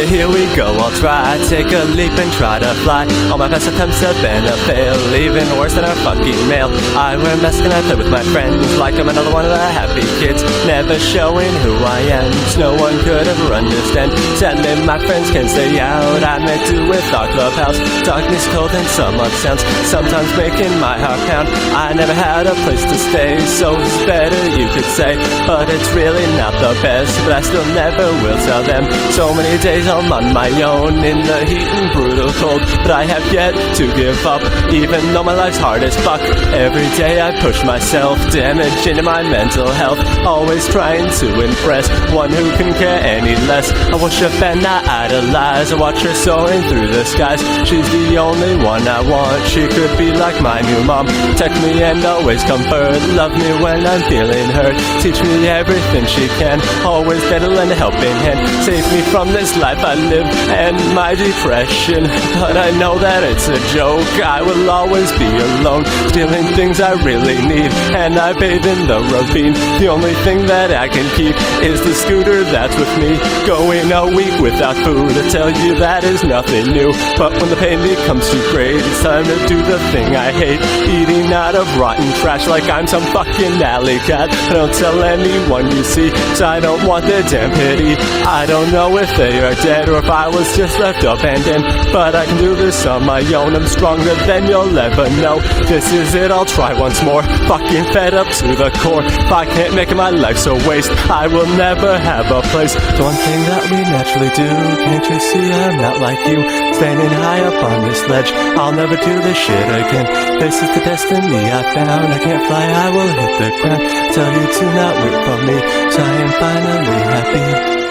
here we go, I'll try. Take a leap and try to fly. All my past attempts have been a fail, even worse than a fucking male. I wear a mask and I play with my friends like I'm another one of the happy kids, never showing who I am. No one could ever understand. Sadly my friends can stay out. I make do with our clubhouse, darkness, cold and some odd sounds, sometimes making my heart pound. I never had a place to stay, so it's better you could say, but it's really not the best. But I still never will tell them. So many days I'm on my own in the heat and brutal cold, but I have yet to give up, even though my life's hard as fuck. Every day I push myself, damaging my mental health, always trying to impress one who couldn't care any less. I worship and I idolize, I watch her soaring through the skies. She's the only one I want, she could be like my new mom. Text me and always comfort, love me when I'm feeling hurt, teach me everything she can, always there to lend a helping hand. Save me from this life I live and my depression, but I know that it's a joke. I will always be alone, stealing things I really need, and I bathe in the ravine. The only thing that I can keep is the scooter that's with me. Going a week without food, I tell you that is nothing new, but when the pain becomes too great, it's time to do the thing I hate, eating out of rotten trash like I'm some fucking alley cat. I don't tell anyone you see, so I don't want their damn pity. I don't know if they are dead or if I was just left abandoned, but I can do this on my own. I'm stronger than you'll ever know. This is it, I'll try once more. Fucking fed up to the core. If I can't make my life so waste, I will never have a place. The one thing that we naturally do, can't you see I'm not like you, standing high up on this ledge. I'll never do this shit again. This is the destiny I found. I can't fly, I will hit the ground. Tell you to not wait for me, so I am finally happy.